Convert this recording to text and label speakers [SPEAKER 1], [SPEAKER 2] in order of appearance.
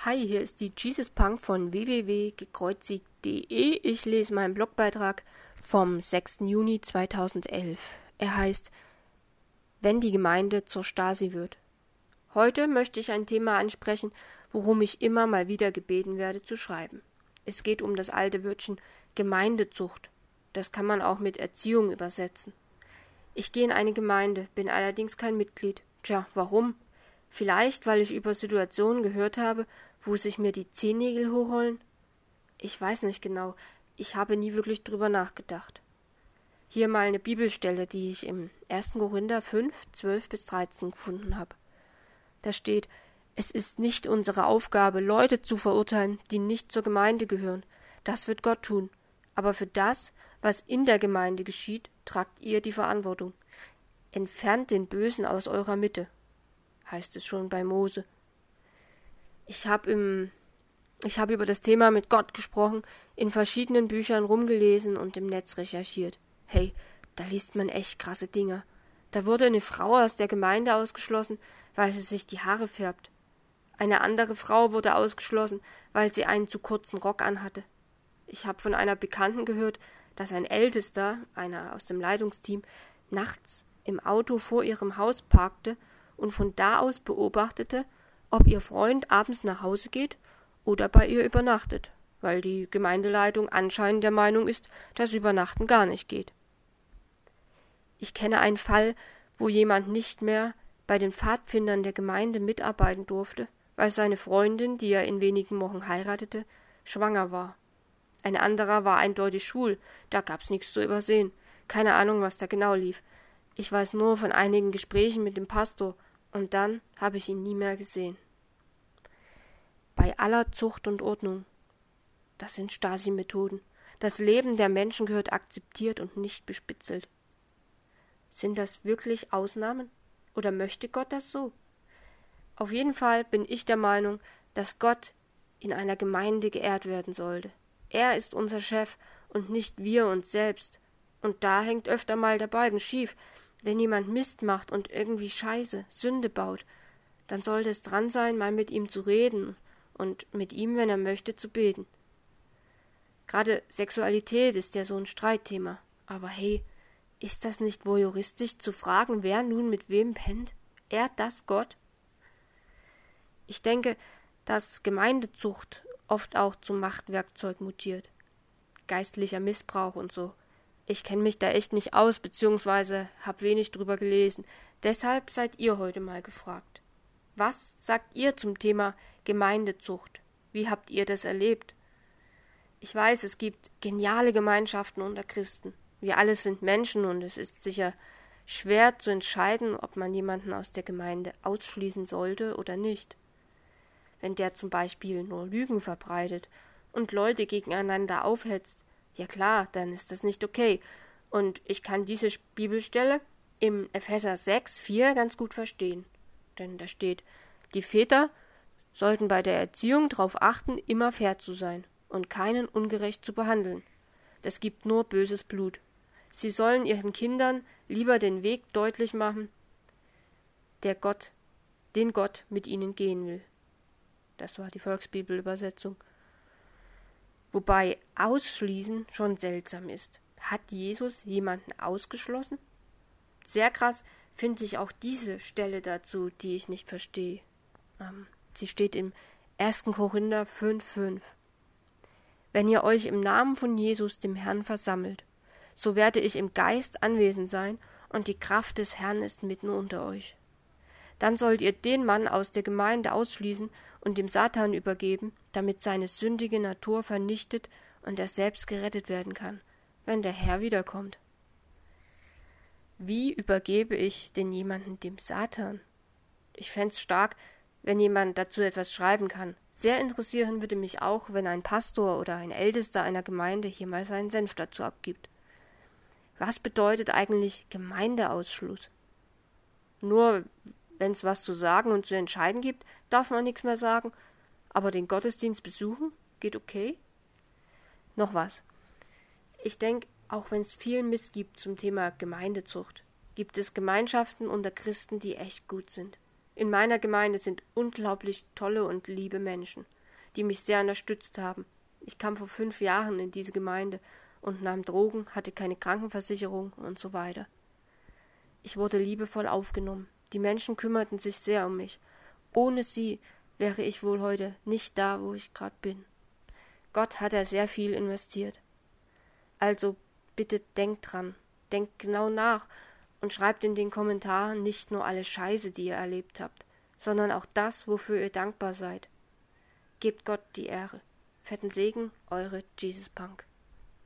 [SPEAKER 1] Hi, hier ist die Jesus Punk von www.gekreuzigt.de. Ich lese meinen Blogbeitrag vom 6. Juni 2011. Er heißt Wenn die Gemeinde zur Stasi wird. Heute möchte ich ein Thema ansprechen, worum ich immer mal wieder gebeten werde zu schreiben. Es geht um das alte Wörtchen Gemeindezucht. Das kann man auch mit Erziehung übersetzen. Ich gehe in eine Gemeinde, bin allerdings kein Mitglied. Tja, warum? Vielleicht, weil ich über Situationen gehört habe, wo sich mir die Zehennägel hochrollen? Ich weiß nicht genau. Ich habe nie wirklich drüber nachgedacht. Hier mal eine Bibelstelle, die ich im 1. Korinther 5, 12-13 gefunden habe. Da steht: Es ist nicht unsere Aufgabe, Leute zu verurteilen, die nicht zur Gemeinde gehören. Das wird Gott tun. Aber für das, was in der Gemeinde geschieht, tragt ihr die Verantwortung. Entfernt den Bösen aus eurer Mitte, heißt es schon bei Mose. Ich habe über das Thema mit Gott gesprochen, in verschiedenen Büchern rumgelesen und im Netz recherchiert. Hey, da liest man echt krasse Dinge. Da wurde eine Frau aus der Gemeinde ausgeschlossen, weil sie sich die Haare färbt. Eine andere Frau wurde ausgeschlossen, weil sie einen zu kurzen Rock anhatte. Ich habe von einer Bekannten gehört, dass ein Ältester, einer aus dem Leitungsteam, nachts im Auto vor ihrem Haus parkte und von da aus beobachtete, ob ihr Freund abends nach Hause geht oder bei ihr übernachtet, weil die Gemeindeleitung anscheinend der Meinung ist, dass Übernachten gar nicht geht. Ich kenne einen Fall, wo jemand nicht mehr bei den Pfadfindern der Gemeinde mitarbeiten durfte, weil seine Freundin, die er in wenigen Wochen heiratete, schwanger war. Ein anderer war eindeutig schwul, da gab's nichts zu übersehen. Keine Ahnung, was da genau lief. Ich weiß nur von einigen Gesprächen mit dem Pastor, und dann habe ich ihn nie mehr gesehen. Bei aller Zucht und Ordnung. Das sind Stasi-Methoden. Das Leben der Menschen gehört akzeptiert und nicht bespitzelt. Sind das wirklich Ausnahmen? Oder möchte Gott das so? Auf jeden Fall bin ich der Meinung, dass Gott in einer Gemeinde geehrt werden sollte. Er ist unser Chef und nicht wir uns selbst. Und da hängt öfter mal der Balken schief. Wenn jemand Mist macht und irgendwie Scheiße, Sünde baut, dann sollte es dran sein, mal mit ihm zu reden und mit ihm, wenn er möchte, zu beten. Gerade Sexualität ist ja so ein Streitthema. Aber hey, ist das nicht voyeuristisch zu fragen, wer nun mit wem pennt? Ehrt das Gott? Ich denke, dass Gemeindezucht oft auch zum Machtwerkzeug mutiert. Geistlicher Missbrauch und so. Ich kenne mich da echt nicht aus, beziehungsweise habe wenig drüber gelesen. Deshalb seid ihr heute mal gefragt. Was sagt ihr zum Thema Gemeindezucht? Wie habt ihr das erlebt? Ich weiß, es gibt geniale Gemeinschaften unter Christen. Wir alle sind Menschen und es ist sicher schwer zu entscheiden, ob man jemanden aus der Gemeinde ausschließen sollte oder nicht. Wenn der zum Beispiel nur Lügen verbreitet und Leute gegeneinander aufhetzt, ja klar, dann ist das nicht okay. Und ich kann diese Bibelstelle im Epheser 6, 4 ganz gut verstehen. Denn da steht: Die Väter sollten bei der Erziehung darauf achten, immer fair zu sein und keinen ungerecht zu behandeln. Das gibt nur böses Blut. Sie sollen ihren Kindern lieber den Weg deutlich machen, den Gott mit ihnen gehen will. Das war die Volksbibelübersetzung. Wobei ausschließen schon seltsam ist. Hat Jesus jemanden ausgeschlossen? Sehr krass finde ich auch diese Stelle dazu, die ich nicht verstehe. Sie steht im 1. Korinther 5,5. Wenn ihr euch im Namen von Jesus, dem Herrn, versammelt, so werde ich im Geist anwesend sein, und die Kraft des Herrn ist mitten unter euch. Dann sollt ihr den Mann aus der Gemeinde ausschließen und dem Satan übergeben, damit seine sündige Natur vernichtet und er selbst gerettet werden kann, wenn der Herr wiederkommt. Wie übergebe ich denn jemanden dem Satan? Ich fänd's stark, wenn jemand dazu etwas schreiben kann. Sehr interessieren würde mich auch, wenn ein Pastor oder ein Ältester einer Gemeinde hier mal seinen Senf dazu abgibt. Was bedeutet eigentlich Gemeindeausschluss? Nur wenn es was zu sagen und zu entscheiden gibt, darf man nichts mehr sagen, aber den Gottesdienst besuchen geht okay? Noch was. Ich denke, auch wenn es viel Mist gibt zum Thema Gemeindezucht, gibt es Gemeinschaften unter Christen, die echt gut sind. In meiner Gemeinde sind unglaublich tolle und liebe Menschen, die mich sehr unterstützt haben. Ich kam vor 5 Jahren in diese Gemeinde und nahm Drogen, hatte keine Krankenversicherung und so weiter. Ich wurde liebevoll aufgenommen. Die Menschen kümmerten sich sehr um mich. Ohne sie wäre ich wohl heute nicht da, wo ich gerade bin. Gott hat da sehr viel investiert. Also bitte denkt dran, denkt genau nach und schreibt in den Kommentaren nicht nur alle Scheiße, die ihr erlebt habt, sondern auch das, wofür ihr dankbar seid. Gebt Gott die Ehre. Fetten Segen, eure Jesus Punk.